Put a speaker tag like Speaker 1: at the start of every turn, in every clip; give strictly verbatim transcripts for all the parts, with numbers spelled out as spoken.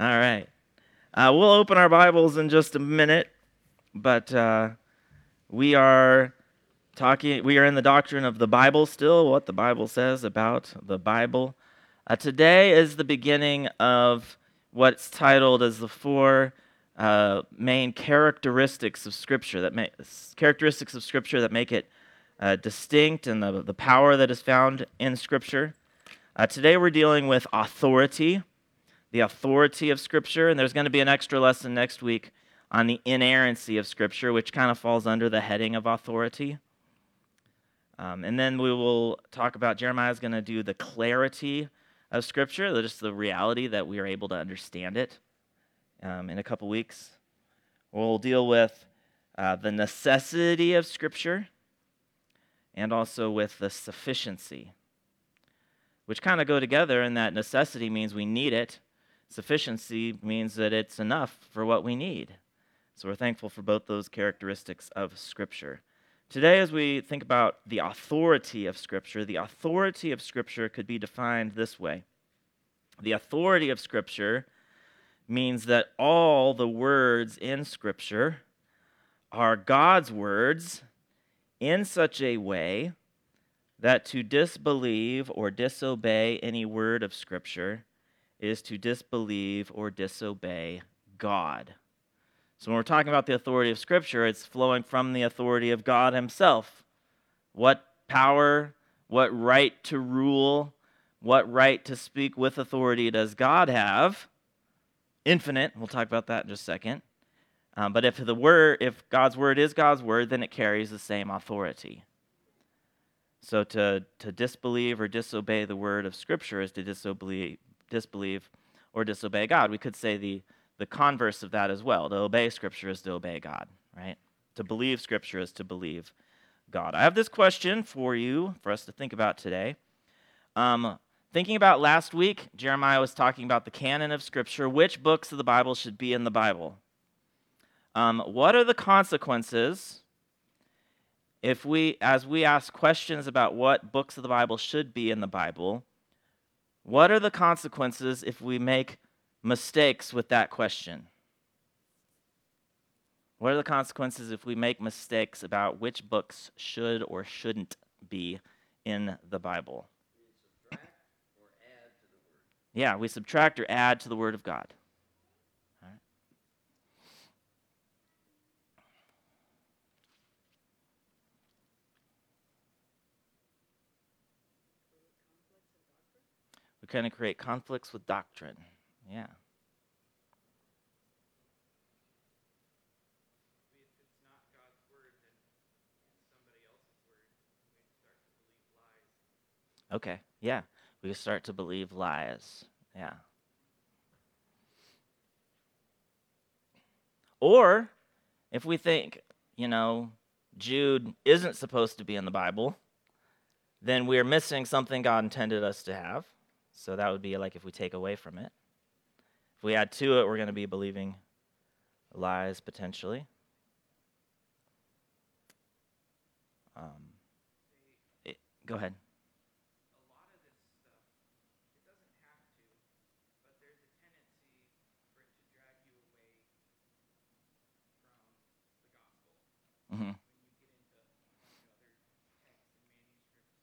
Speaker 1: All right. Uh, we'll open our Bibles in just a minute, but uh, we are talking, we are in the doctrine of the Bible still, what the Bible says about the Bible. Uh, today is the beginning of what's titled as the four uh, main characteristics of Scripture, that make, characteristics of Scripture that make it uh, distinct and the, the power that is found in Scripture. Uh, today we're dealing with authority. The authority of Scripture, and there's going to be an extra lesson next week on the inerrancy of Scripture, which kind of falls under the heading of authority. Um, and then we will talk about, Jeremiah is going to do the clarity of Scripture, just the reality that we are able to understand it um, in a couple weeks. We'll deal with uh, the necessity of Scripture and also with the sufficiency, which kind of go together in that necessity means we need it. Sufficiency means that it's enough for what we need. So we're thankful for both those characteristics of Scripture. Today, as we think about the authority of Scripture, the authority of Scripture could be defined this way. The authority of Scripture means that all the words in Scripture are God's words in such a way that to disbelieve or disobey any word of Scripture is to disbelieve or disobey God. So when we're talking about the authority of Scripture, it's flowing from the authority of God himself. What power, what right to rule, what right to speak with authority does God have? Infinite. We'll talk about that in just a second. Um, but if the word, if God's word is God's word, then it carries the same authority. So to, to disbelieve or disobey the word of Scripture is to disobey disbelieve or disobey God. We could say the, the converse of that as well. To obey Scripture is to obey God, right? To believe Scripture is to believe God. I have this question for you, for us to think about today. Um, thinking about last week, Jeremiah was talking about the canon of Scripture, which books of the Bible should be in the Bible. Um, what are the consequences if we, as we ask questions about what books of the Bible should be in the Bible, what are the consequences if we make mistakes with that question? What are the consequences if we make mistakes about which books should or shouldn't be in the Bible?
Speaker 2: We subtract or add to the word.
Speaker 1: Yeah, we subtract or add to the Word of God. All right. We kind of create conflicts with doctrine. Yeah.
Speaker 3: If it's not God's word, then it's somebody else's word. We start to believe lies.
Speaker 1: Okay. Yeah. We start to believe lies. Yeah. Or if we think, you know, Jude isn't supposed to be in the Bible, then we're missing something God intended us to have. So that would be like if we take away from it. If we add to it, we're going to be believing lies potentially. Um, it, go ahead.
Speaker 3: A lot of this stuff, it doesn't have to, but there's a tendency for it to drag you away from the gospel.
Speaker 1: Mm-hmm.
Speaker 3: When you get into a bunch of other texts and manuscripts,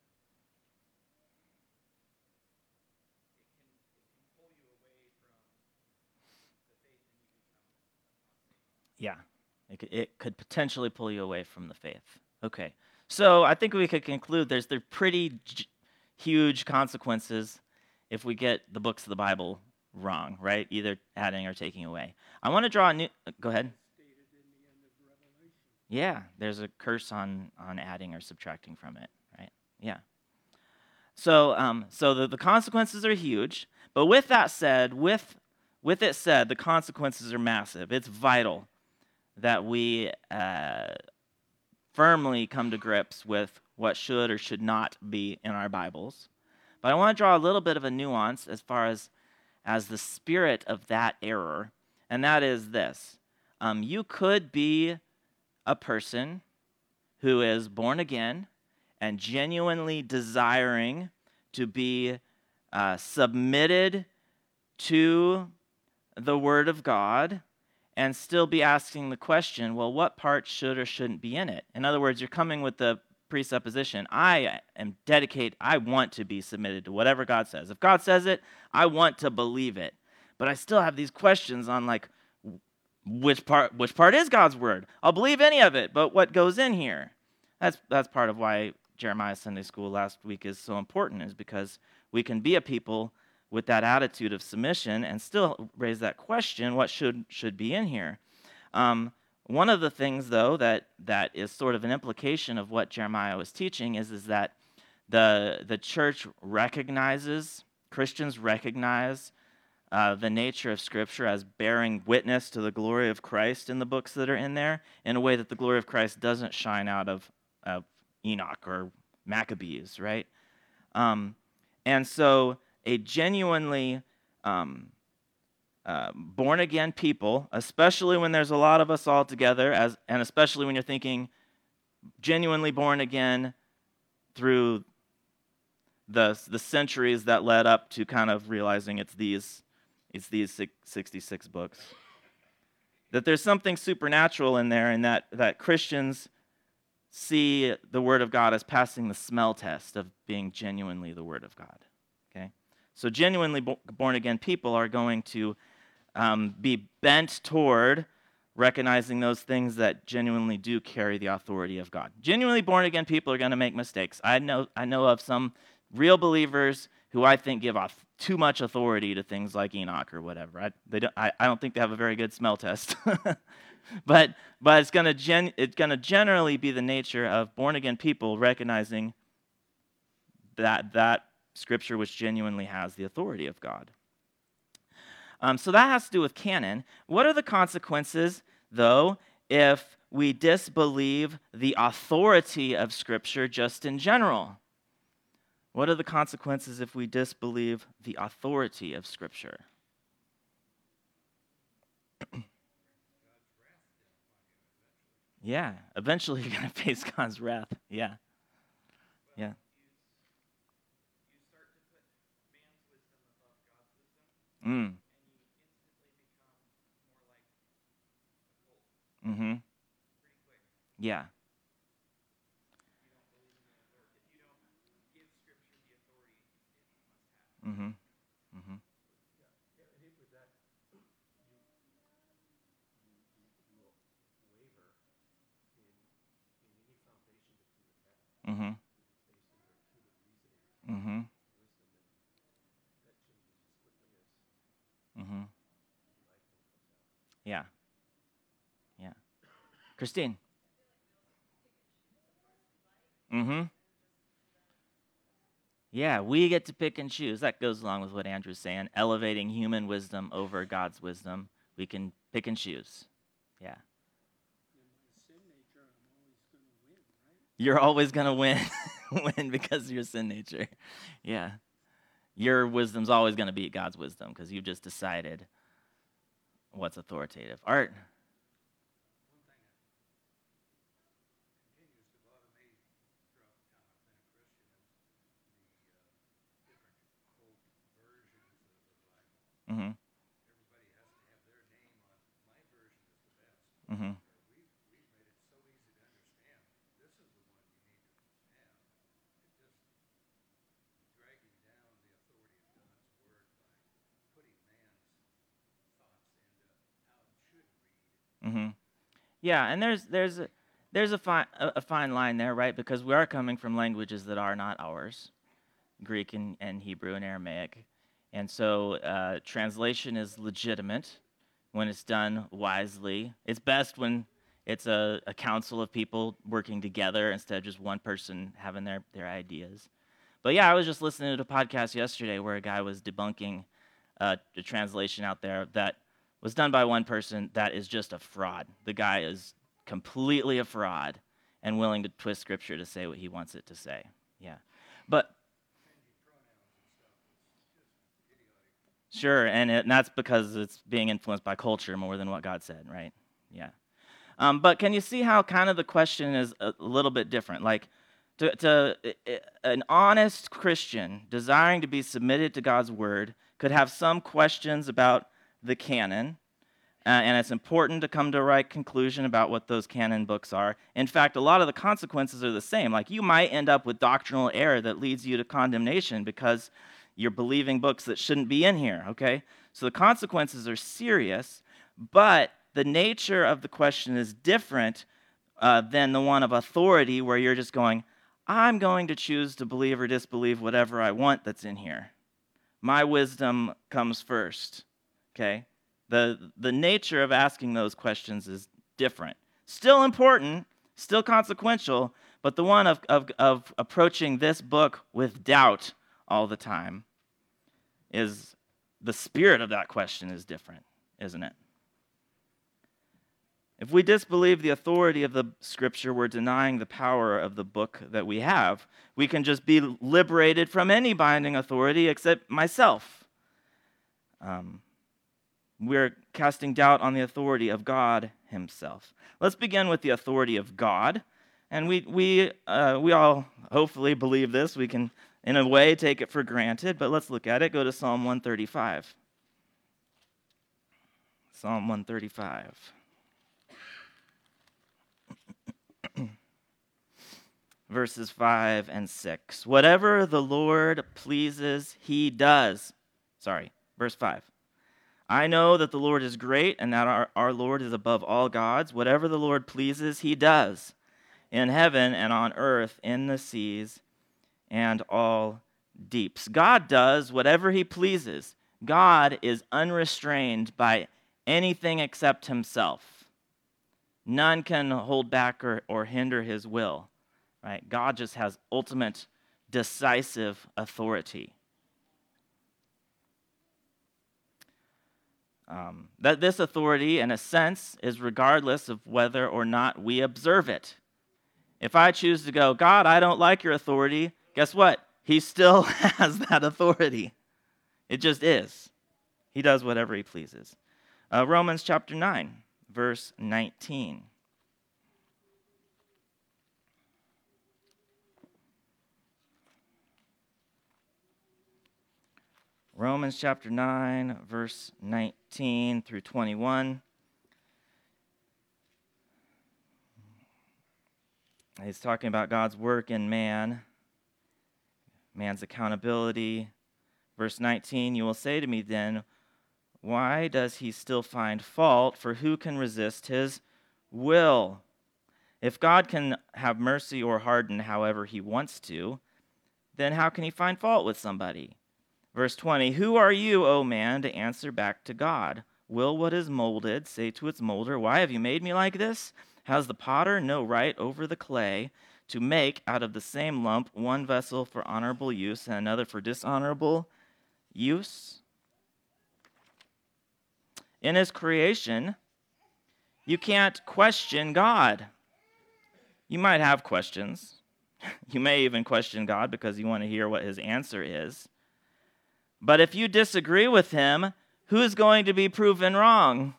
Speaker 3: it can it can pull you away from the faith and you become apostate.
Speaker 1: Yeah, it could, it could potentially pull you away from the faith. Okay, so I think we could conclude there's there pretty j- huge consequences if we get the books of the Bible wrong, right? Either adding or taking away. I want to draw a new. uh, Go ahead.
Speaker 2: Stated in the end of Revelation.
Speaker 1: Yeah, there's a curse on on adding or subtracting from it, right? Yeah. So, um, so the, the consequences are huge. But with that said, with with it said, the consequences are massive. It's vital that we uh, firmly come to grips with what should or should not be in our Bibles. But I want to draw a little bit of a nuance as far as as the spirit of that error, and that is this: um, you could be a person who is born again and genuinely desiring to be uh, submitted to the Word of God and still be asking the question, well, what part should or shouldn't be in it? In other words, you're coming with the presupposition, I am dedicated, I want to be submitted to whatever God says. If God says it, I want to believe it. But I still have these questions on like, which part which part is God's word? I'll believe any of it, but what goes in here? That's that's part of why Jeremiah Sunday School last week is so important, is because we can be a people with that attitude of submission and still raise that question, what should should be in here? Um, one of the things, though, that that is sort of an implication of what Jeremiah was teaching is, is that the the church recognizes, Christians recognize uh, the nature of Scripture as bearing witness to the glory of Christ in the books that are in there, in a way that the glory of Christ doesn't shine out of, of Enoch or Maccabees, right? Um, and so a genuinely um, uh, born-again people, especially when there's a lot of us all together, as and especially when you're thinking genuinely born again through the, the centuries that led up to kind of realizing it's these, it's these sixty-six books, that there's something supernatural in there, and that, that Christians see the Word of God as passing the smell test of being genuinely the Word of God. Okay, so genuinely bo- born-again people are going to um, be bent toward recognizing those things that genuinely do carry the authority of God. Genuinely born-again people are going to make mistakes. I know, I know of some real believers who I think give off too much authority to things like Enoch or whatever. I, they don't, I, I don't think they have a very good smell test. but but it's going to gen, it's going to generally be the nature of born-again people recognizing that that Scripture which genuinely has the authority of God. Um, so that has to do with canon. What are the consequences, though, if we disbelieve the authority of Scripture just in general? What are the consequences if we disbelieve the authority of Scripture? Yeah, eventually you're going to face God's wrath. Yeah. Yeah.
Speaker 3: You start to put man's wisdom above God's wisdom,
Speaker 1: Mm.
Speaker 3: and you instantly become more like a cult
Speaker 1: Mm-hmm.
Speaker 3: pretty quick.
Speaker 1: Yeah.
Speaker 3: You don't believe in the authority. If you don't give Scripture the authority it must have.
Speaker 1: Mm-hmm. Mm-hmm.
Speaker 2: Yeah, and it, with that, you, you, you, you will waver in, in any foundation that you would have.
Speaker 1: Mm-hmm.
Speaker 2: It's based on your human reasoning,
Speaker 1: Mm-hmm.
Speaker 2: wisdom, and that changes as quickly as
Speaker 1: Mm-hmm.
Speaker 2: enlightenment comes out.
Speaker 1: Yeah. Yeah. Christine. Mm-hmm. Yeah, we get to pick and choose. That goes along with what Andrew's saying, elevating human wisdom over God's wisdom. We can pick and choose. Yeah.
Speaker 2: In my sin nature, I'm always going to win, right?
Speaker 1: You're always going to win win because of your sin nature. Yeah. Your wisdom's always going to beat God's wisdom because you've just decided what's authoritative. Art.
Speaker 2: One thing that continues to bother me throughout the time I've been a Christian is the uh, different quote versions of the Bible.
Speaker 1: Mm-hmm.
Speaker 2: Everybody has to have their name on my version is the best.
Speaker 1: Mm-hmm.
Speaker 2: Or we've, we've made it so easy to understand. This is the one you need to have. It just dragging down the authority of God's word by putting man's thoughts into how it should read.
Speaker 1: Mm-hmm. Yeah, and there's there's a, there's a fine a, a fine line there, right? Because we are coming from languages that are not ours, Greek and, and Hebrew and Aramaic, and so uh, translation is legitimate when it's done wisely. It's best when it's a, a council of people working together instead of just one person having their, their ideas. But yeah, I was just listening to a podcast yesterday where a guy was debunking uh, a translation out there that was done by one person that is just a fraud. The guy is completely a fraud and willing to twist Scripture to say what he wants it to say. Yeah. But sure, and, it, and that's because it's being influenced by culture more than what God said, right? Yeah. Um, but can you see how kind of the question is a little bit different? Like, to, to an honest Christian desiring to be submitted to God's word could have some questions about the canon, uh, and it's important to come to a right conclusion about what those canon books are. In fact, a lot of the consequences are the same. Like, you might end up with doctrinal error that leads you to condemnation because you're believing books that shouldn't be in here, okay? So the consequences are serious, but the nature of the question is different uh, than the one of authority, where you're just going, I'm going to choose to believe or disbelieve whatever I want that's in here. My wisdom comes first, okay? The, the nature of asking those questions is different. Still important, still consequential, but the one of, of, of approaching this book with doubt all the time is, the spirit of that question is different, isn't it? If we disbelieve the authority of the Scripture, we're denying the power of the book that we have. We can just be liberated from any binding authority except myself. Um, we're casting doubt on the authority of God himself. Let's begin with the authority of God. And we we uh, we all hopefully believe this. We can, in a way, take it for granted, but let's look at it. Go to Psalm one thirty-five. Psalm one thirty-five. Verses five and six. Whatever the Lord pleases, he does. Sorry, verse five. I know that the Lord is great and that our, our Lord is above all gods. Whatever the Lord pleases, he does. In heaven and on earth, in the seas and all deeps. God does whatever he pleases. God is unrestrained by anything except himself. None can hold back or, or hinder his will. Right? God just has ultimate decisive authority. Um, that this authority, in a sense, is regardless of whether or not we observe it. If I choose to go, God, I don't like your authority, guess what? He still has that authority. It just is. He does whatever he pleases. Uh, Romans chapter nine, verse nineteen. Romans chapter nine, verse nineteen through twenty-one. He's talking about God's work in man, man's accountability. Verse nineteen, you will say to me then, why does he still find fault? For who can resist his will? If God can have mercy or harden however he wants to, then how can he find fault with somebody? Verse twenty, who are you, O man, to answer back to God? Will what is molded say to its molder, why have you made me like this? Has the potter no right over the clay to make out of the same lump one vessel for honorable use and another for dishonorable use? In his creation, you can't question God. You might have questions. You may even question God because you want to hear what his answer is. But if you disagree with him, who's going to be proven wrong?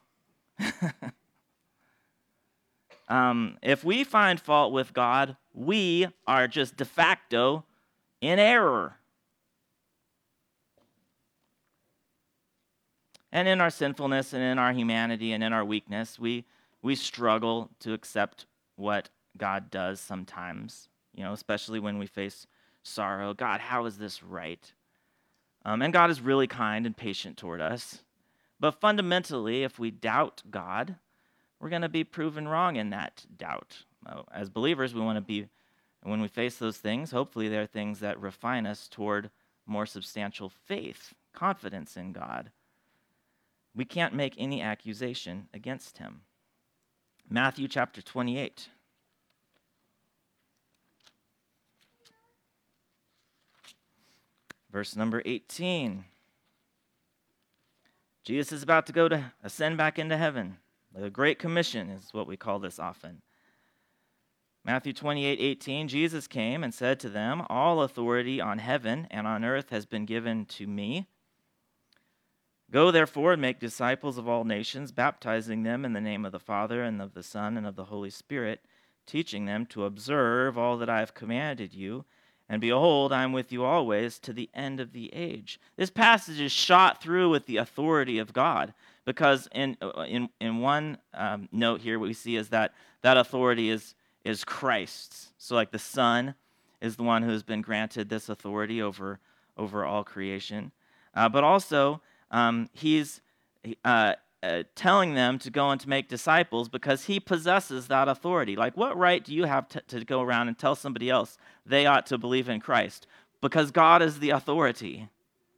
Speaker 1: um, if we find fault with God, we are just de facto in error. And in our sinfulness and in our humanity and in our weakness, we we struggle to accept what God does sometimes, you know, especially when we face sorrow. God, how is this right? Um, and God is really kind and patient toward us. But fundamentally, if we doubt God, we're going to be proven wrong in that doubt. Uh, as believers, we want to be, when we face those things, hopefully they're things that refine us toward more substantial faith, confidence in God. We can't make any accusation against him. Matthew chapter twenty-eight. Verse number eighteen. Jesus is about to go to ascend back into heaven. The Great Commission is what we call this often. Matthew twenty-eight eighteen, Jesus came and said to them, all authority on heaven and on earth has been given to me. Go therefore and make disciples of all nations, baptizing them in the name of the Father and of the Son and of the Holy Spirit, teaching them to observe all that I have commanded you. And behold, I am with you always to the end of the age. This passage is shot through with the authority of God, because in in in one um, note here, what we see is that that authority is is Christ's. So like the Son is the one who has been granted this authority over over all creation, uh, but also um, he's uh, uh, telling them to go and to make disciples because he possesses that authority. Like, what right do you have to, to go around and tell somebody else they ought to believe in Christ? Because God is the authority.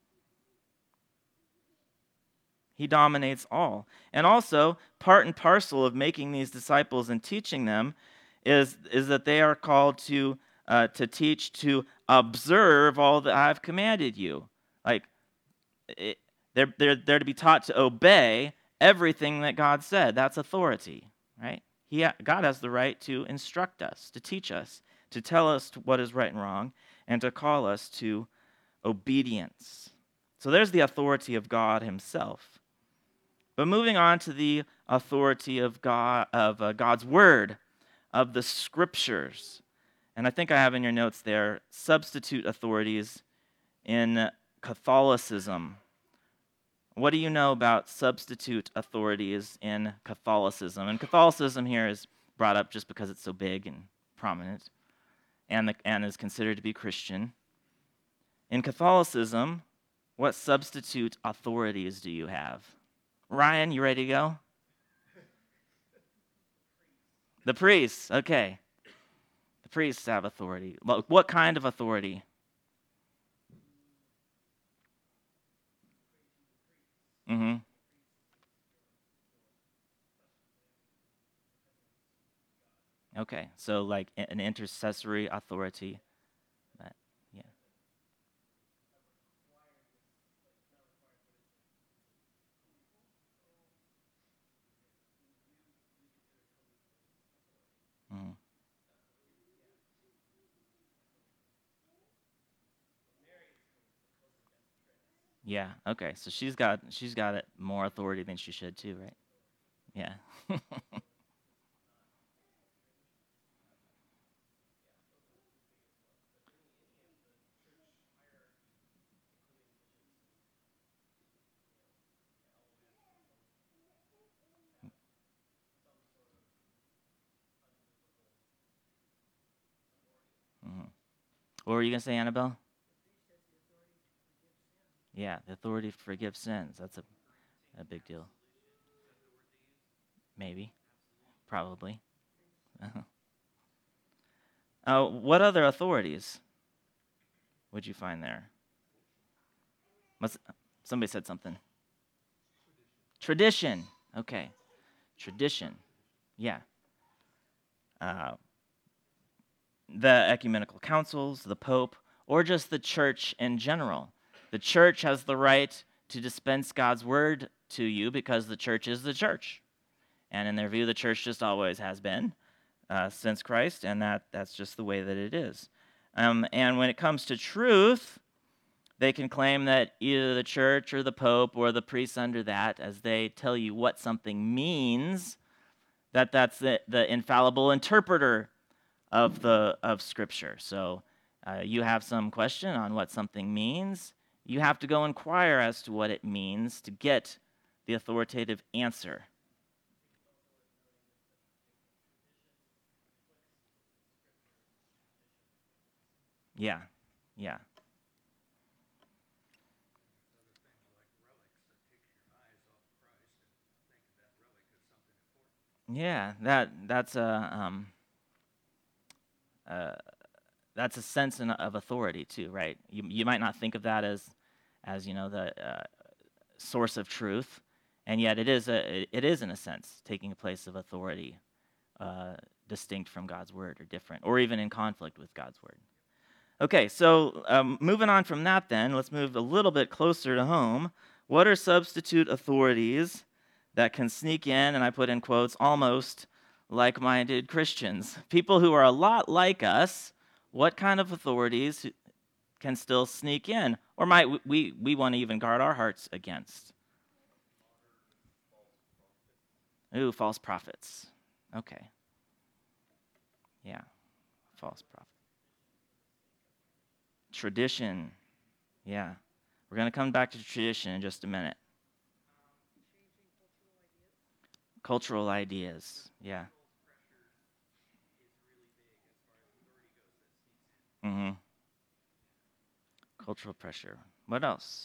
Speaker 1: He dominates all. And also, part and parcel of making these disciples and teaching them is, is that they are called to, uh, to teach, to observe all that I've commanded you. Like, it, they're, they're, they're to be taught to obey everything that God said. That's authority, right? He, God has the right to instruct us, to teach us, to tell us what is right and wrong, and to call us to obedience. So there's the authority of God himself. But moving on to the authority of God, of uh, God's word, of the scriptures. And I think I have in your notes there substitute authorities in Catholicism. What do you know about substitute authorities in Catholicism? And Catholicism here is brought up just because it's so big and prominent and, the, and is considered to be Christian. In Catholicism, what substitute authorities do you have? Ryan, you ready to go? The priests, okay. The priests have authority. What kind of authority? Mm-hmm. Okay, so like an intercessory authority. But, yeah. Mm. Yeah, okay. So she's got she's got it more authority than she should too, right? Yeah. Mhm. What were you gonna say, Annabelle? Yeah, the authority to forgive sins. That's a, a big deal. Maybe. Probably. Uh-huh. Uh, what other authorities would you find there? Must, somebody said something. Tradition. Okay. Tradition. Yeah. Uh, the ecumenical councils, the Pope, or just the church in general. The church has the right to dispense God's word to you because the church is the church. And in their view, the church just always has been uh, since Christ, and that, that's just the way that it is. Um, and when it comes to truth, they can claim that either the church or the Pope or the priests under that, as they tell you what something means, that that's the, the infallible interpreter of the of Scripture. So uh, you have some question on what something means, you have to go inquire as to what it means to get the authoritative answer. Yeah, yeah. Yeah, that that's a um, uh, that's a sense in, of authority too, right? You you might not think of that as as you know the uh, source of truth, and yet it is a it is in a sense taking a place of authority, uh, distinct from God's word, or different, or even in conflict with God's word. Okay, so um, moving on from that, then let's move a little bit closer to home. What are substitute authorities that can sneak in, and I put in quotes, almost like-minded Christians? People who are a lot like us. What kind of authorities can still sneak in, or might we we want to even guard our hearts against? Ooh, false prophets. Okay. Yeah, false prophets. Tradition. Yeah. We're going to come back to tradition in just a minute. Cultural ideas. Yeah. Mm-hmm. Cultural pressure. What else?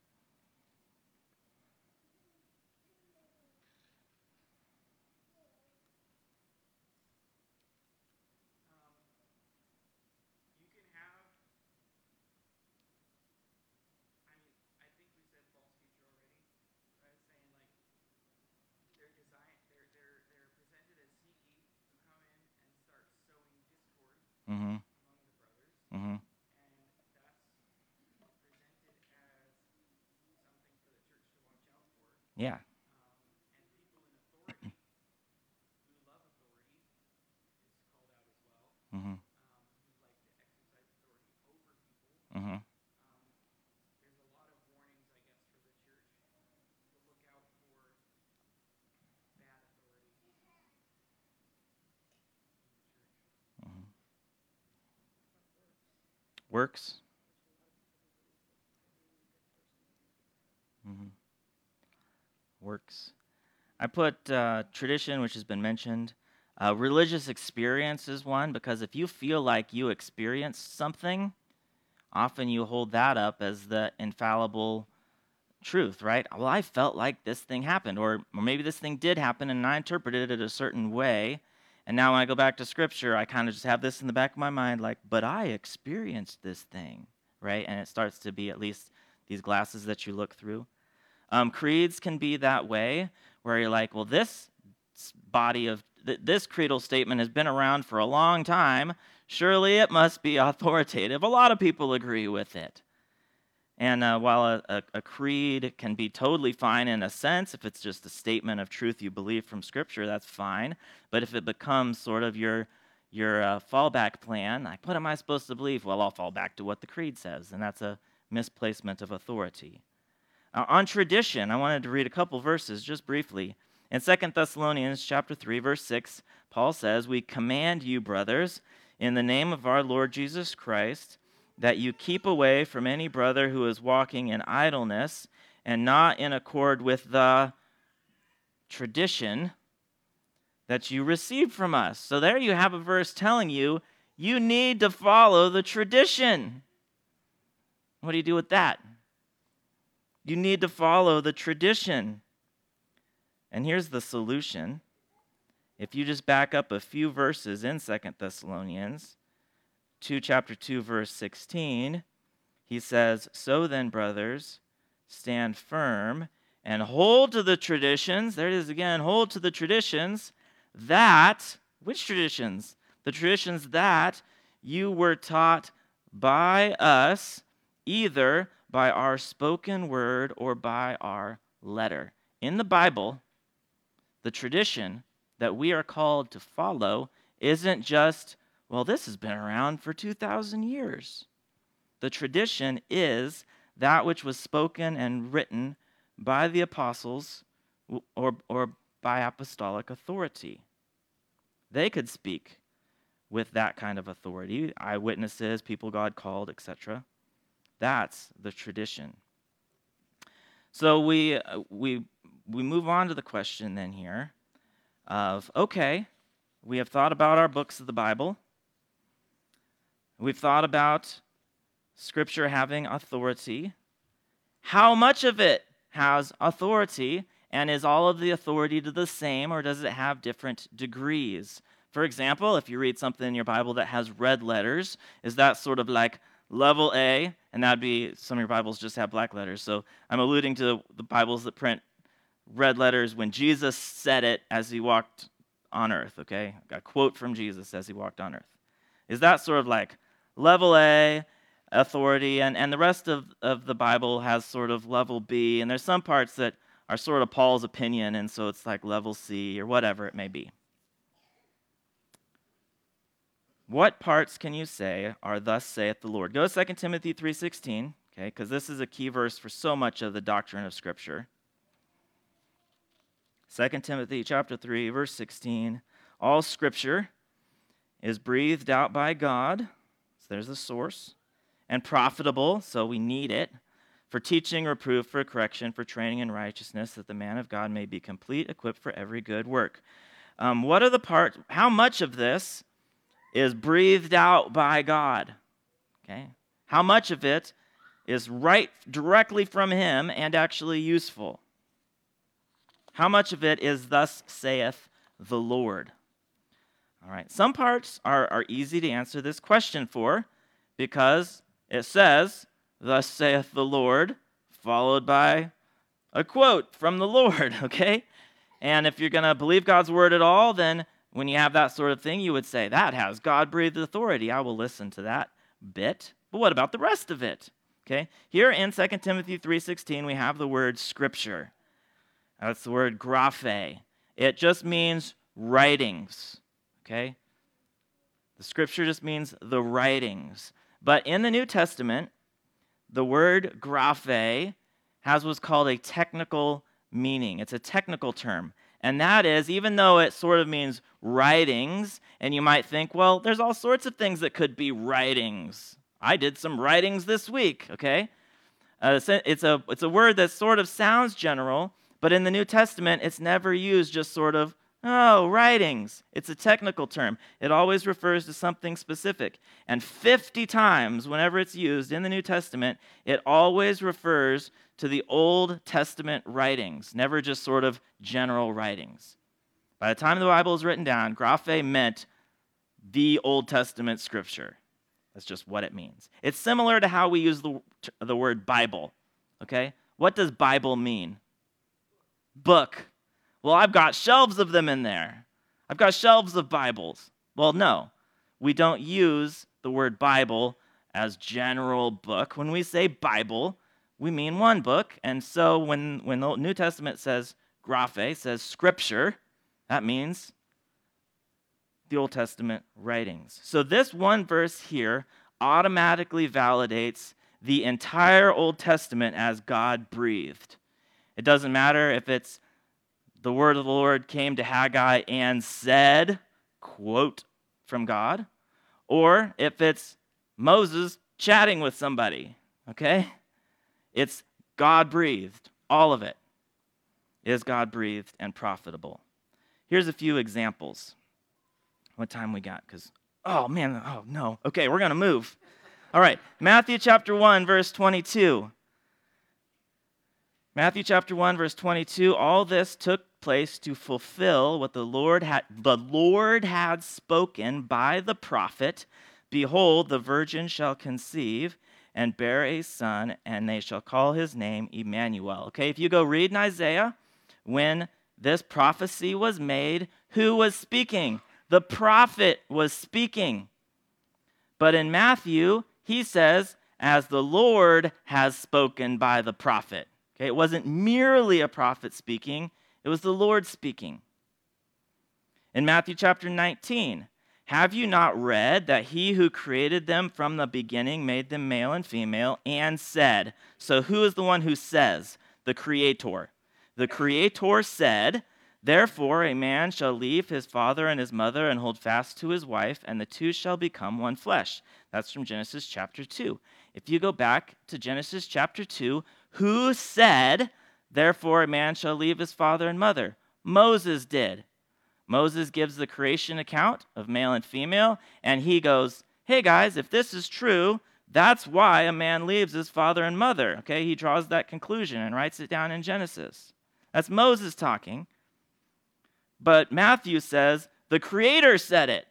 Speaker 3: You can have, I mean, I think we said false teacher already. I was saying like they're design, they're they're they're presented as C E who come in and start sowing discord
Speaker 1: Mm-hmm.
Speaker 3: among the brothers,
Speaker 1: Mm-hmm.
Speaker 3: and that's presented as something for the church to watch out for.
Speaker 1: Yeah.
Speaker 3: Um, and people in authority who love authority is called out as well.
Speaker 1: Mm-hmm.
Speaker 3: Um, who like to exercise authority over people.
Speaker 1: Mm-hmm.
Speaker 3: Um, there's a lot of warnings, I guess, for the church to look out for bad authority in the church.
Speaker 1: Works. Mm-hmm. Works. I put uh, tradition, which has been mentioned. Uh, religious experience is one, because if you feel like you experienced something, often you hold that up as the infallible truth, right? Well, I felt like this thing happened, or, or maybe this thing did happen and I interpreted it a certain way. And now when I go back to Scripture, I kind of just have this in the back of my mind, like, but I experienced this thing, right? And it starts to be at least these glasses that you look through. Um, creeds can be that way, where you're like, well, this body of, th- this creedal statement has been around for a long time. Surely it must be authoritative. A lot of people agree with it. And uh, while a, a, a creed can be totally fine in a sense, if it's just a statement of truth you believe from Scripture, that's fine. But if it becomes sort of your your uh, fallback plan, like, what am I supposed to believe? Well, I'll fall back to what the creed says, and that's a misplacement of authority. Uh, on tradition, I wanted to read a couple verses just briefly. In Second Thessalonians chapter three, verse six, Paul says, "We command you, brothers, in the name of our Lord Jesus Christ, that you keep away from any brother who is walking in idleness and not in accord with the tradition that you received from us." So there you have a verse telling you, you need to follow the tradition. What do you do with that? You need to follow the tradition. And here's the solution. If you just back up a few verses in Second Thessalonians, two, chapter two, verse sixteen, he says, "So then, brothers, stand firm and hold to the traditions." There it is again, hold to the traditions that, which traditions? The traditions that you were taught by us, either by our spoken word or by our letter. In the Bible, the tradition that we are called to follow isn't just, well, this has been around for two thousand years. The tradition is that which was spoken and written by the apostles or, or by apostolic authority. They could speak with that kind of authority, eyewitnesses, people God called, et cetera. That's the tradition. So we uh, we we move on to the question then here of, okay, we have thought about our books of the Bible. We've thought about Scripture having authority. How much of it has authority, and is all of the authority the same, or does it have different degrees? For example, if you read something in your Bible that has red letters, is that sort of like level A? And that'd be, some of your Bibles just have black letters. So I'm alluding to the Bibles that print red letters when Jesus said it as he walked on earth, okay? A quote from Jesus as he walked on earth. Is that sort of like level A authority, and, and the rest of, of the Bible has sort of level B, and there's some parts that are sort of Paul's opinion, and so it's like level C or whatever it may be. What parts can you say are thus saith the Lord? Go to Second Timothy three sixteen, okay, because this is a key verse for so much of the doctrine of Scripture. Second Timothy chapter three, verse sixteen, "All Scripture is breathed out by God," so there's the source, and profitable, so we need it, for teaching, reproof, for correction, for training in righteousness, that the man of God may be complete, equipped for every good work. Um, what are the parts, how much of this is breathed out by God? Okay. How much of it is right directly from him and actually useful? How much of it is thus saith the Lord? All right. Some parts are, are easy to answer this question for, because it says, thus saith the Lord, followed by a quote from the Lord, okay? And if you're going to believe God's word at all, then when you have that sort of thing, you would say, that has God-breathed authority. I will listen to that bit. But what about the rest of it? Okay? Here in Second Timothy three sixteen, we have the word scripture. That's the word graphe. It just means writings, okay? The scripture just means the writings. But in the New Testament, the word graphe has what's called a technical meaning. It's a technical term. And that is, even though it sort of means writings, and you might think, well, there's all sorts of things that could be writings. I did some writings this week, okay? Uh, it's a, it's a word that sort of sounds general, but in the New Testament, it's never used just sort of, oh, writings. It's a technical term. It always refers to something specific. And fifty times, whenever it's used in the New Testament, it always refers to the Old Testament writings, never just sort of general writings. By the time the Bible was written down, graphe meant the Old Testament scripture. That's just what it means. It's similar to how we use the, the word Bible, okay? What does Bible mean? Book. Well, I've got shelves of them in there. I've got shelves of Bibles. Well, no. We don't use the word Bible as general book. When we say Bible, we mean one book. And so when, when the New Testament says graphe, says scripture, that means the Old Testament writings. So this one verse here automatically validates the entire Old Testament as God-breathed. It doesn't matter if it's the word of the Lord came to Haggai and said, quote, from God, or if it's Moses chatting with somebody, okay? It's God-breathed. All of it is God-breathed and profitable. Here's a few examples. What time we got? Because, oh, man, oh, no. Okay, we're going to move. All right, Matthew chapter one, verse twenty-two. Matthew chapter one, verse twenty-two, all this took place to fulfill what the Lord had the Lord had spoken by the prophet. Behold, the virgin shall conceive and bear a son, and they shall call his name Emmanuel. Okay, if you go read in Isaiah, when this prophecy was made, who was speaking? The prophet was speaking. But in Matthew, he says, as the Lord has spoken by the prophet. Okay, it wasn't merely a prophet speaking, it was the Lord speaking. In Matthew chapter nineteen, have you not read that he who created them from the beginning made them male and female and said, so who is the one who says? The Creator. The Creator said, therefore a man shall leave his father and his mother and hold fast to his wife, and the two shall become one flesh. That's from Genesis chapter two. If you go back to Genesis chapter two, who said, therefore a man shall leave his father and mother? Moses did. Moses gives the creation account of male and female, and he goes, hey guys, if this is true, that's why a man leaves his father and mother. Okay, he draws that conclusion and writes it down in Genesis. That's Moses talking. But Matthew says, the Creator said it.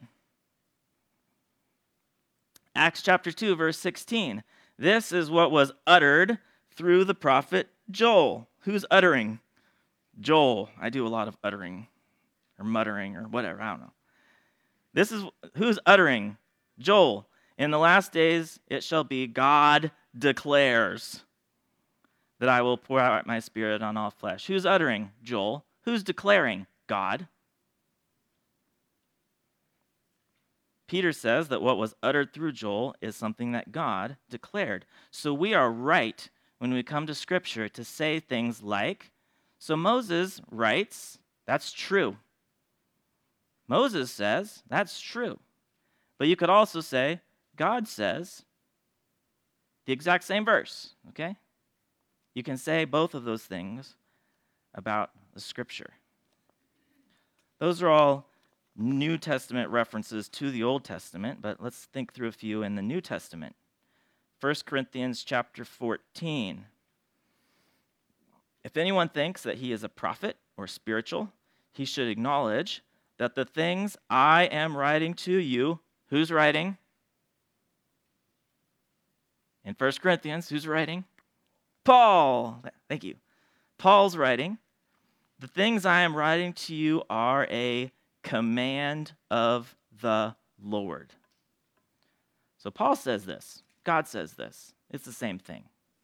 Speaker 1: Acts chapter two, verse sixteen. This is what was uttered through the prophet Joel. Who's uttering? Joel. I do a lot of uttering or muttering or whatever. I don't know. This is who's uttering? Joel. In the last days it shall be, God declares, that I will pour out my spirit on all flesh. Who's uttering? Joel. Who's declaring? God. Peter says that what was uttered through Joel is something that God declared. So we are right when we come to Scripture to say things like, so Moses writes, that's true. Moses says, that's true. But you could also say, God says, the exact same verse, okay? You can say both of those things about the Scripture. Those are all New Testament references to the Old Testament, but let's think through a few in the New Testament. First Corinthians chapter fourteen. If anyone thinks that he is a prophet or spiritual, he should acknowledge that the things I am writing to you, who's writing? In First Corinthians, who's writing? Paul. Thank you. Paul's writing. The things I am writing to you are a command of the Lord. So Paul says this. God says this. It's the same thing.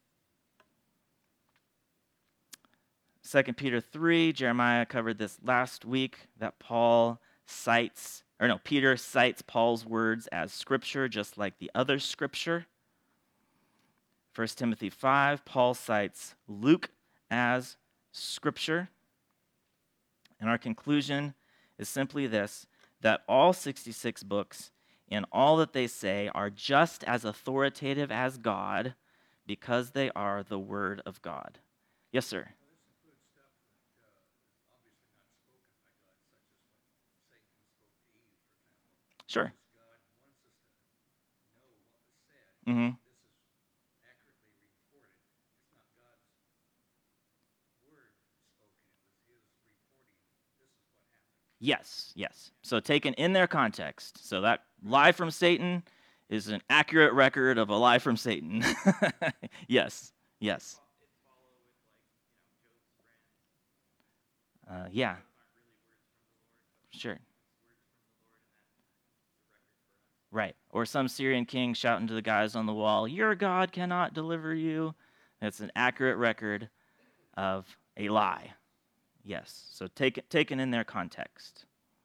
Speaker 1: Second Peter three, Jeremiah covered this last week, that Paul cites, or no, Peter cites Paul's words as scripture, just like the other scripture. First Timothy five, Paul cites Luke as scripture. And our conclusion is simply this, that all sixty-six books and all that they say are just as authoritative as God because they are the Word of God. Yes, sir?
Speaker 2: Well, this includes stuff that uh, is obviously not spoken by God, such as when Satan spoke to Eve, for example.
Speaker 1: Sure.
Speaker 2: Because God wants us to know what was said.
Speaker 1: Mm-hmm.
Speaker 2: This is accurately reported. It's not God's word spoken. It was his reporting. This is what happened.
Speaker 1: Yes, yes. So taken in their context. So that lie from Satan is an accurate record of a lie from Satan. Yes, yes.
Speaker 3: It follow with like, you know, Job's friend.
Speaker 1: Uh, yeah,
Speaker 3: Those aren't really words from the Lord, but
Speaker 1: sure.
Speaker 3: it's words from the Lord, and that's the record for us.
Speaker 1: Right. Or some Syrian king shouting to the guys on the wall, your God cannot deliver you. That's an accurate record of a lie. Yes. So take it, taken in their context.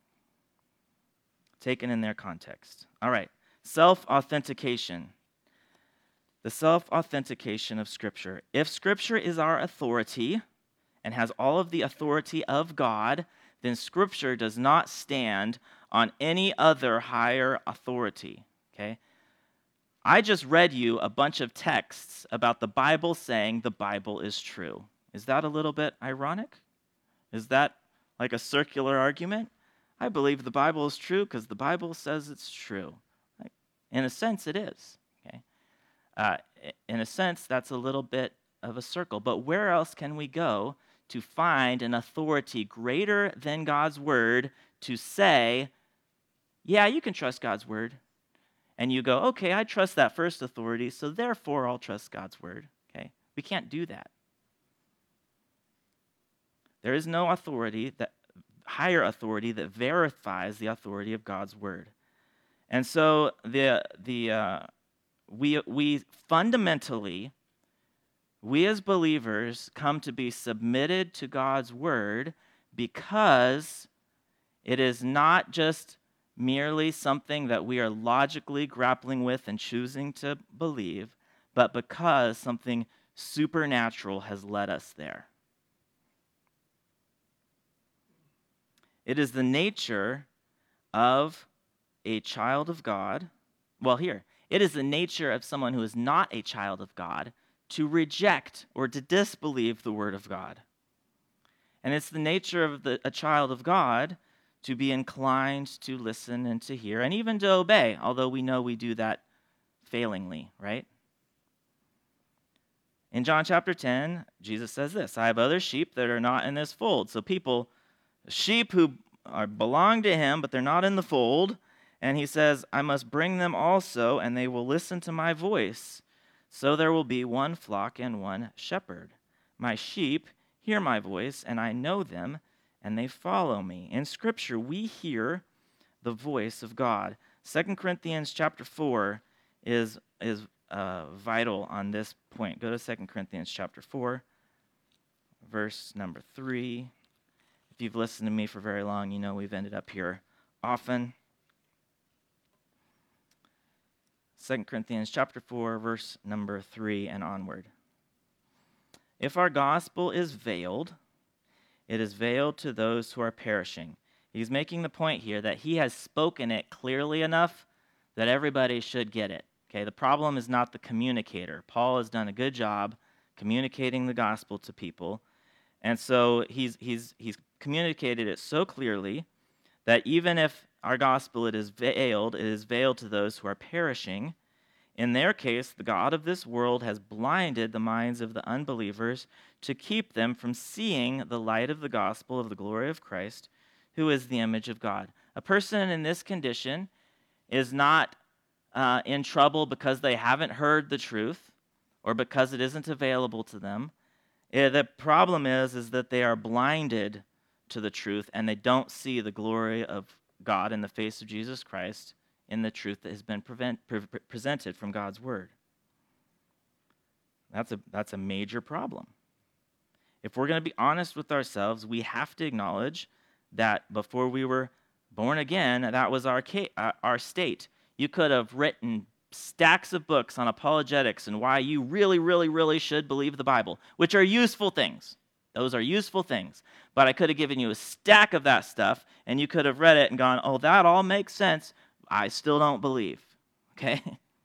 Speaker 1: Taken in their context. All right. Self-authentication. The self-authentication of Scripture. If Scripture is our authority and has all of the authority of God, then Scripture does not stand on any other higher authority. Okay? I just read you a bunch of texts about the Bible saying the Bible is true. Is that a little bit ironic? Is that like a circular argument? I believe the Bible is true because the Bible says it's true. Like, in a sense, it is. Okay? Uh, in a sense, that's a little bit of a circle. But where else can we go to find an authority greater than God's word to say, yeah, you can trust God's word? And you go, okay, I trust that first authority, so therefore I'll trust God's word. Okay? We can't do that. There is no authority, that higher authority, that verifies the authority of God's word. And so the the uh, we we fundamentally, we as believers come to be submitted to God's word because it is not just merely something that we are logically grappling with and choosing to believe, but because something supernatural has led us there. It is the nature of a child of God. Well, here, it is the nature of someone who is not a child of God to reject or to disbelieve the word of God. And it's the nature of the, a child of God to be inclined to listen and to hear and even to obey, although we know we do that failingly, right? In John chapter ten, Jesus says this, I have other sheep that are not in this fold. So people, sheep who are belong to him, but they're not in the fold. And he says, I must bring them also, and they will listen to my voice. So there will be one flock and one shepherd. My sheep hear my voice, and I know them, and they follow me. In Scripture, we hear the voice of God. Second Corinthians chapter four is, is uh, vital on this point. Go to Second Corinthians chapter four, verse number three. If you've listened to me for very long, you know we've ended up here often. Second Corinthians chapter four, verse number three and onward. If our gospel is veiled, it is veiled to those who are perishing. He's making the point here that he has spoken it clearly enough that everybody should get it. Okay, the problem is not the communicator. Paul has done a good job communicating the gospel to people. And so he's he's he's communicated it so clearly that even if our gospel it is veiled, it is veiled to those who are perishing. In their case, the God of this world has blinded the minds of the unbelievers to keep them from seeing the light of the gospel of the glory of Christ, who is the image of God. A person in this condition is not uh, in trouble because they haven't heard the truth or because it isn't available to them. Eh, the problem is, is that they are blinded to the truth and they don't see the glory of God in the face of Jesus Christ in the truth that has been prevent, pre- presented from God's word. That's a, that's a major problem. If we're going to be honest with ourselves, we have to acknowledge that before we were born again, that was our, ca- uh, our state. You could have written stacks of books on apologetics and why you really, really, really should believe the Bible, which are useful things. Those are useful things. But I could have given you a stack of that stuff, and you could have read it and gone, oh, that all makes sense. I still don't believe. Okay?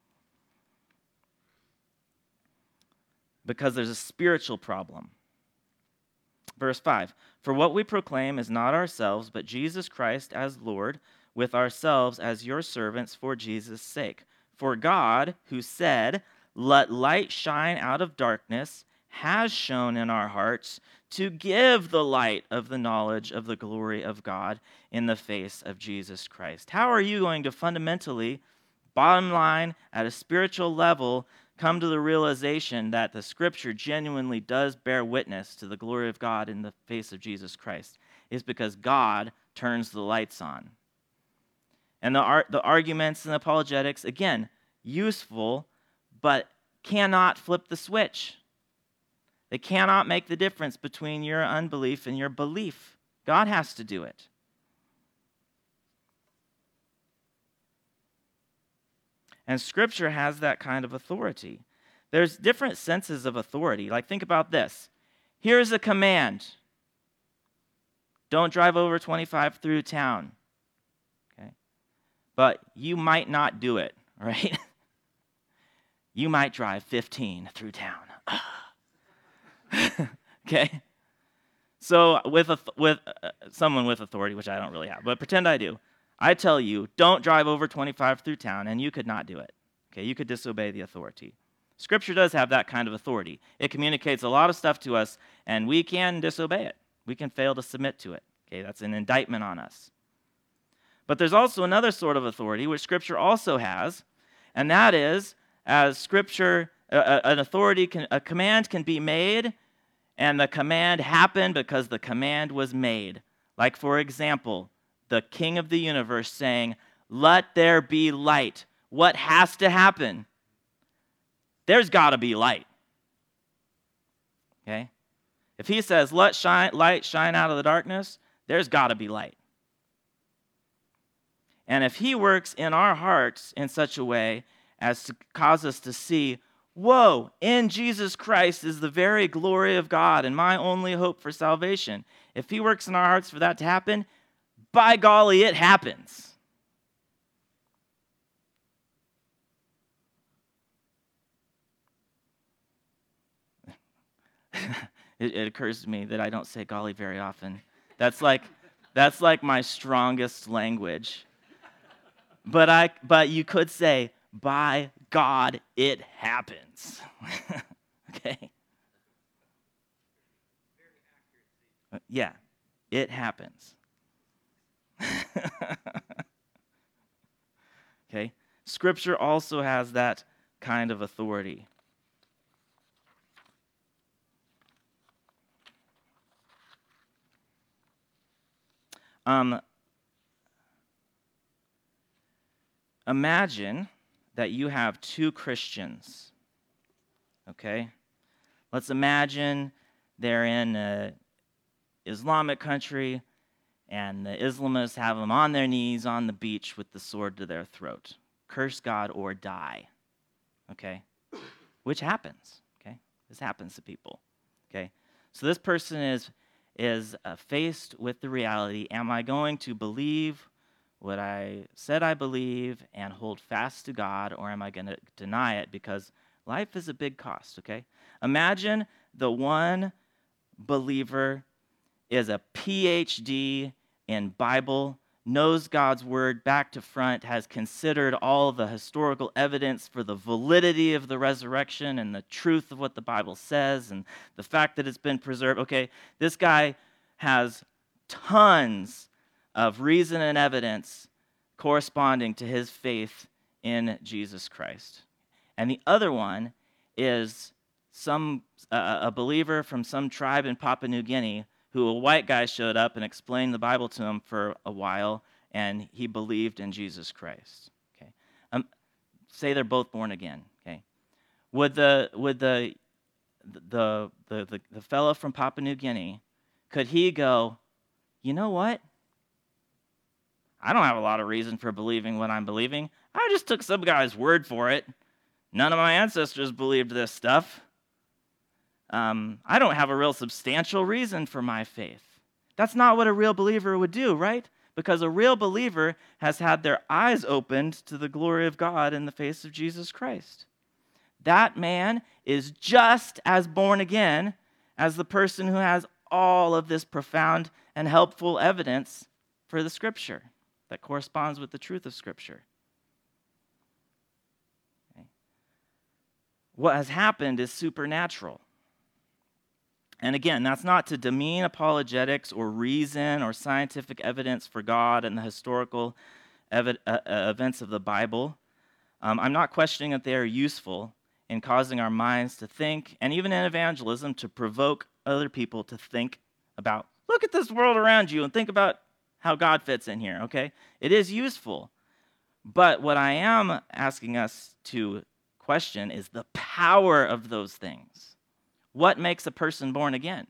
Speaker 1: Because there's a spiritual problem. Verse five, for what we proclaim is not ourselves, but Jesus Christ as Lord, with ourselves as your servants for Jesus' sake. For God, who said, let light shine out of darkness, has shone in our hearts to give the light of the knowledge of the glory of God in the face of Jesus Christ. How are you going to fundamentally, bottom line, at a spiritual level, come to the realization that the Scripture genuinely does bear witness to the glory of God in the face of Jesus Christ? It's because God turns the lights on. And the, ar- the arguments and apologetics, again, useful, but cannot flip the switch. They cannot make the difference between your unbelief and your belief. God has to do it. And Scripture has that kind of authority. There's different senses of authority. Like, think about this. Here's a command. Don't drive over twenty-five through town. Okay? But you might not do it, right? You might drive fifteen through town. Okay? So with a, with uh, someone with authority, which I don't really have, but pretend I do. I tell you, don't drive over twenty-five through town, and you could not do it. Okay, you could disobey the authority. Scripture does have that kind of authority. It communicates a lot of stuff to us, and we can disobey it. We can fail to submit to it. Okay, that's an indictment on us. But there's also another sort of authority, which Scripture also has, and that is, as Scripture, uh, an authority, can, a command can be made, and the command happened because the command was made. Like, for example, the King of the universe saying, let there be light. What has to happen? There's got to be light. Okay? If he says, let shine, light shine out of the darkness, there's got to be light. And if he works in our hearts in such a way as to cause us to see, whoa, in Jesus Christ is the very glory of God and my only hope for salvation. If he works in our hearts for that to happen, by golly, it happens. it, it occurs to me that I don't say golly very often. That's like, that's like my strongest language. But I, but you could say, by God, it happens. Okay? Yeah, it happens. Okay? Scripture also has that kind of authority. Um, imagine that you have two Christians, okay? Let's imagine they're in an Islamic country, and the Islamists have them on their knees on the beach with the sword to their throat. Curse God or die, okay? Which happens, okay? This happens to people, okay? So this person is, is uh, faced with the reality, am I going to believe what I said I believe and hold fast to God, or am I going to deny it? Because life is a big cost, okay? Imagine the one believer is a P H D in Bible, knows God's word back to front, has considered all the historical evidence for the validity of the resurrection and the truth of what the Bible says and the fact that it's been preserved. Okay, this guy has tons of reason and evidence corresponding to his faith in Jesus Christ. And the other one is some uh, a believer from some tribe in Papua New Guinea who a white guy showed up and explained the Bible to him for a while, and he believed in Jesus Christ. Okay, um, say they're both born again. Okay, would the would the the the the, the fellow from Papua New Guinea, could he go, you know what? I don't have a lot of reason for believing what I'm believing. I just took some guy's word for it. None of my ancestors believed this stuff. Um, I don't have a real substantial reason for my faith. That's not what a real believer would do, right? Because a real believer has had their eyes opened to the glory of God in the face of Jesus Christ. That man is just as born again as the person who has all of this profound and helpful evidence for the Scripture that corresponds with the truth of Scripture. Okay. What has happened is supernatural. And again, that's not to demean apologetics or reason or scientific evidence for God and the historical ev- uh, uh, events of the Bible. Um, I'm not questioning that they are useful in causing our minds to think, and even in evangelism, to provoke other people to think about, look at this world around you and think about how God fits in here, okay? It is useful. But what I am asking us to question is the power of those things. What makes a person born again?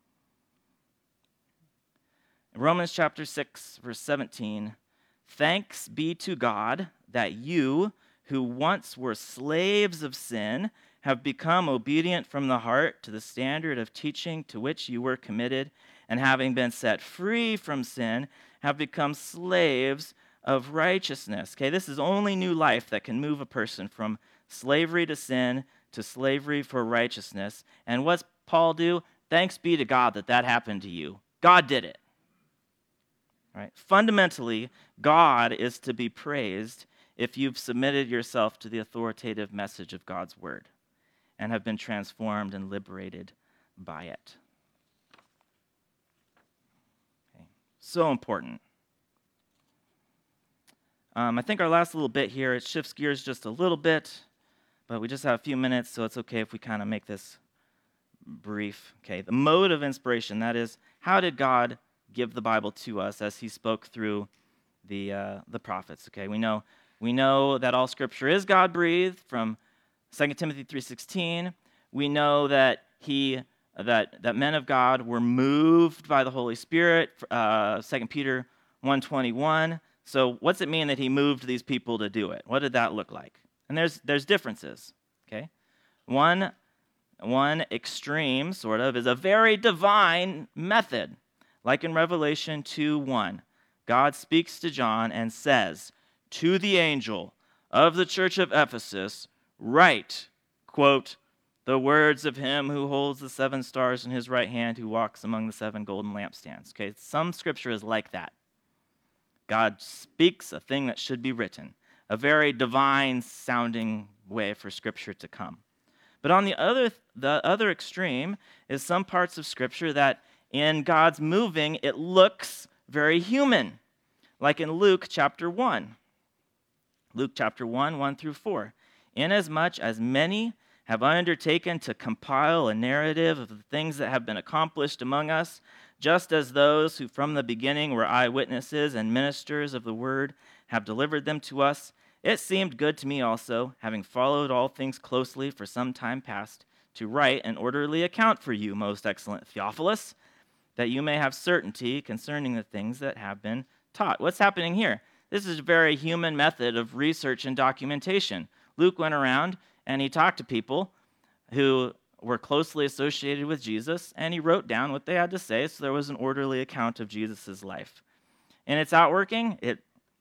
Speaker 1: Romans chapter six, verse seventeen, thanks be to God that you, who once were slaves of sin, have become obedient from the heart to the standard of teaching to which you were committed, and having been set free from sin, have become slaves of righteousness. Okay, this is only new life that can move a person from slavery to sin to slavery for righteousness. And what's Paul do? Thanks be to God that that happened to you. God did it. Right? Fundamentally, God is to be praised if you've submitted yourself to the authoritative message of God's word and have been transformed and liberated by it. Okay. So important. Um, I think our last little bit here, it shifts gears just a little bit, but we just have a few minutes, so it's okay if we kind of make this brief. Okay, the mode of inspiration, that is, how did God give the Bible to us as he spoke through the uh, the prophets? Okay, we know we know that all Scripture is God-breathed from Second Timothy three sixteen. We know that he that that men of God were moved by the Holy Spirit, uh, Second Peter one twenty-one. So what's it mean that he moved these people to do it? What did that look like? And there's there's differences, okay? One, one extreme, sort of, is a very divine method. Like in Revelation two one, God speaks to John and says, to the angel of the church of Ephesus, write, quote, the words of him who holds the seven stars in his right hand, who walks among the seven golden lampstands. Okay, some scripture is like that. God speaks a thing that should be written. A very divine-sounding way for Scripture to come. But on the other, the other extreme is some parts of Scripture that in God's moving, it looks very human, like in Luke chapter one. Luke chapter one, one through four. Inasmuch as many have undertaken to compile a narrative of the things that have been accomplished among us, just as those who from the beginning were eyewitnesses and ministers of the word have delivered them to us, it seemed good to me also, having followed all things closely for some time past, to write an orderly account for you, most excellent Theophilus, that you may have certainty concerning the things that have been taught. What's happening here? This is a very human method of research and documentation. Luke went around and he talked to people who were closely associated with Jesus, and he wrote down what they had to say, so there was an orderly account of Jesus' life. And it's outworking. It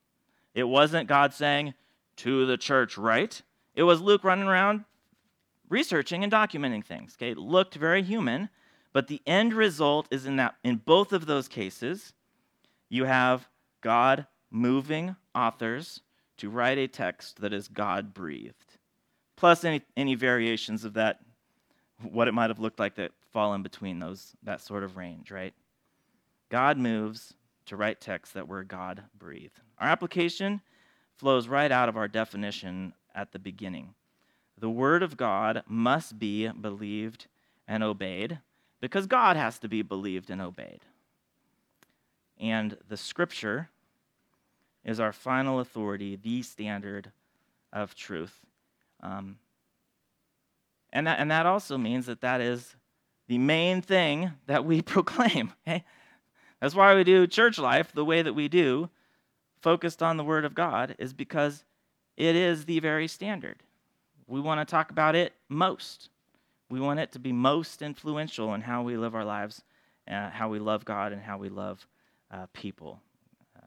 Speaker 1: It wasn't God saying, to the church, right? It was Luke running around researching and documenting things. Okay, it looked very human, but the end result is in that in both of those cases, you have God moving authors to write a text that is God-breathed, plus any, any variations of that, what it might have looked like that fall in between those, that sort of range, right? God moves to write texts that were God-breathed. Our application flows right out of our definition at the beginning. The Word of God must be believed and obeyed because God has to be believed and obeyed. And the Scripture is our final authority, the standard of truth. Um, and, that, and that also means that that is the main thing that we proclaim. Okay? That's why we do church life the way that we do, focused on the Word of God, is because it is the very standard. We want to talk about it most. We want it to be most influential in how we live our lives, uh, how we love God, and how we love uh, people. Uh,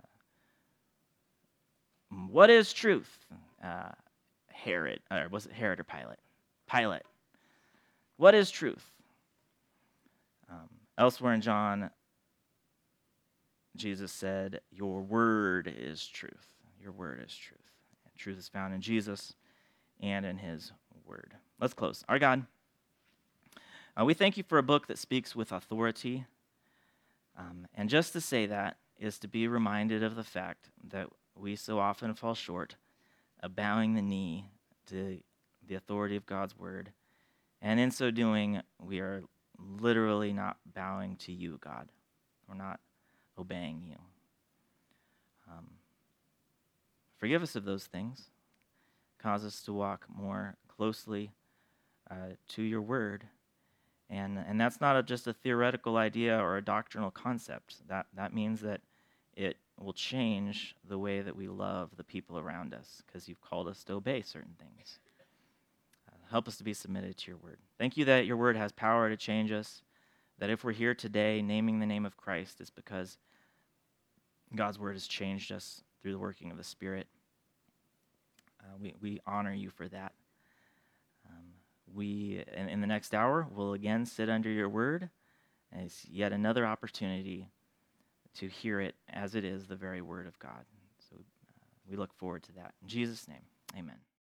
Speaker 1: what is truth? Uh, Herod, or was it Herod or Pilate? Pilate. What is truth? Um, elsewhere in John, Jesus said, your word is truth. Your word is truth. And truth is found in Jesus and in his word. Let's close. Our God, uh, we thank you for a book that speaks with authority. Um, and just to say that is to be reminded of the fact that we so often fall short of bowing the knee to the authority of God's word. And in so doing, we are literally not bowing to you, God. We're not obeying you. Um, forgive us of those things. Cause us to walk more closely uh, to your word. And, and that's not a, just a theoretical idea or a doctrinal concept. That, that means that it will change the way that we love the people around us because you've called us to obey certain things. Uh, help us to be submitted to your word. Thank you that your word has power to change us, that if we're here today naming the name of Christ, it's because God's word has changed us through the working of the Spirit. Uh, we, we honor you for that. Um, we, in, in the next hour, will again sit under your word, and it's yet another opportunity to hear it as it is the very word of God. So uh, we look forward to that. In Jesus' name, amen.